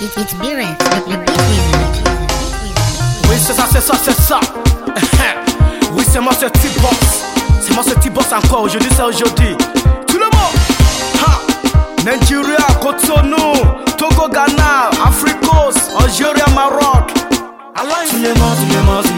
It's Birex, le beat wizard. Oui, c'est ça. Oui, c'est moi ce petit boss. C'est moi ce petit boss encore. Aujourd'hui, c'est aujourd'hui. Tout le monde. Nigeria, Cotonou, Togo, Ghana, Africos, Algérie, Maroc. Tous les morts. Tous les morts.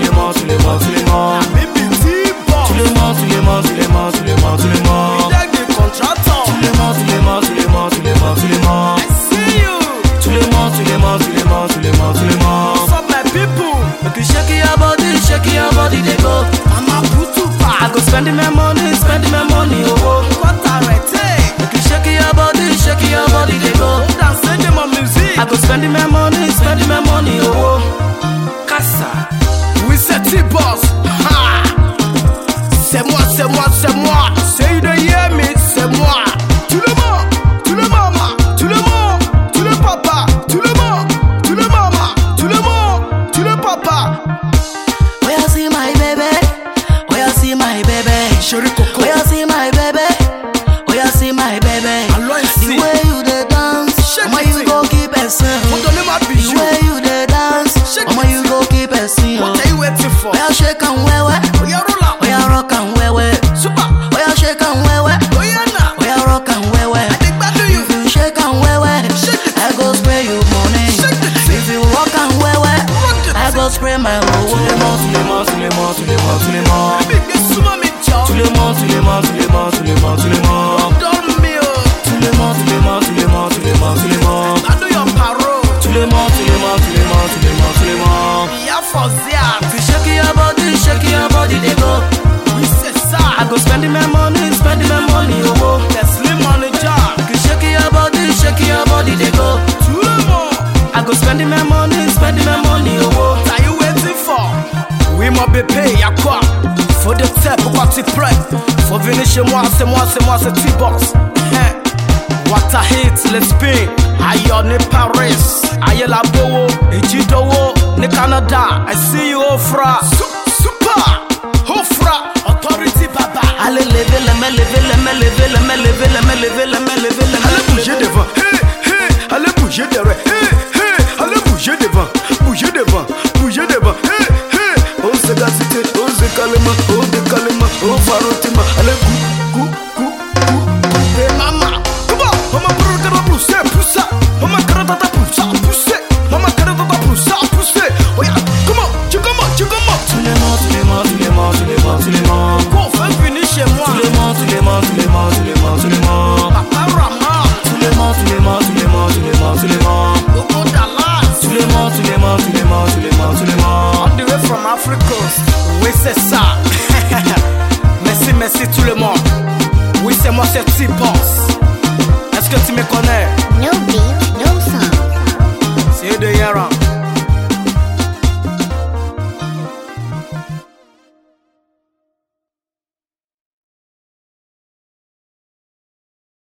Shake your body, they go. Mama put too far. I go spending my money, oh. What a rete. Make you shake your body, they go. Dancing to my music. I go spending my money, oh. Casa. Oui, c'est T-Boss. Ha. C'est moi. Say the hear me, c'est moi. Tout le mama, tout le papa, tout le mama, tout le papa. Chérie Coco, oh you see my baby. The way you dey dance, I'ma you go keep it faut donner ma bijou. The way you dey dance, I'ma you go keep it What are you waiting for? Oh ya shake and wewe, Oh ya roll out, oh ya rock and wewe. super. Oh ya shake and wewe, Oh ya na, oh ya rock and wewe. I think back to you. If you shake and wewe, I go spray you money. Shake the thing. If you rock and wewe, I go spray my whole Tous les morts. Baby, get some of me, Joe. Tous les morts. Don't me, oh. Tous les morts. I know your parole. Tous les morts. Yeah, for that. If you shake your body, they go. Oui, c'est ça. I go spending my money, oh. The slim on the job. If you shake your body, they go. Tout le monde. I go spending my money, oh. What are you waiting for? Oui, mon bébé, y'a quoi? Faut de tête, pourquoi tu prêt? Faut venir chez moi, c'est c'est T-Boss. What a hit, let's spin. Aïe, on est Paris. Aïe, la Bowo, et Jidowo, ne Canada. I see you, Ofra. Super, Ofra, authority, baba. Allez, lever. Allez bouger devant, allez bouger derrière, allez bouger devant, on se gazite, on se calme, on farotima, allez cou, hey mama, come on, mama pousser, mama karata pousser, oh yeah, come on, tu commences. Tous les morts. Go, fais venir chez moi. Tous les morts. Papa Rama, Tous les morts. Gogo Dallas. Tous les morts. On the way from Africa. Oui, c'est ça. Merci tout le monde. Oui, c'est moi, c'est T-Boss. Est-ce que tu me connais? No beat, no song. C'est de Yara.